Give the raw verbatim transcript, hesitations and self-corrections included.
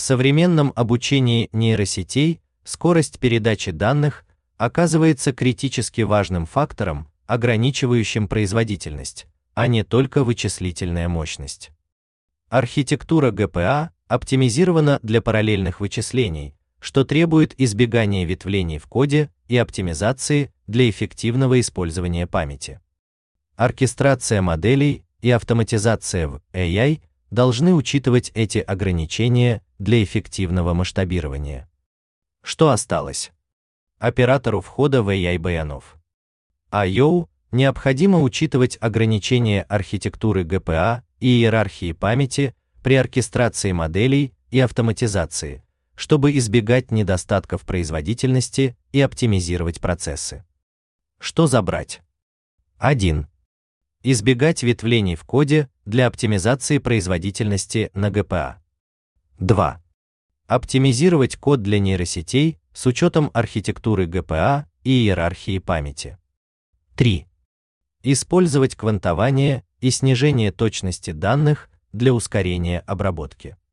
В современном обучении нейросетей скорость передачи данных оказывается критически важным фактором, ограничивающим производительность, а не только вычислительная мощность. Архитектура джи пи эй оптимизирована для параллельных вычислений, что требует избегания ветвлений в коде и оптимизации для эффективного использования памяти. Оркестрация моделей и автоматизация в эй ай должны учитывать эти ограничения для эффективного масштабирования. Что осталось? Оператору входа в эй ай баянов. ай о необходимо учитывать ограничения архитектуры джи пи эй и иерархии памяти при оркестрации моделей и автоматизации, чтобы избегать недостатков производительности и оптимизировать процессы. Что забрать? один. Избегать ветвлений в коде для оптимизации производительности на джи пи эй. два. Оптимизировать код для нейросетей с учетом архитектуры джи пи эй и иерархии памяти. три. Использовать квантование и снижение точности данных для ускорения обработки.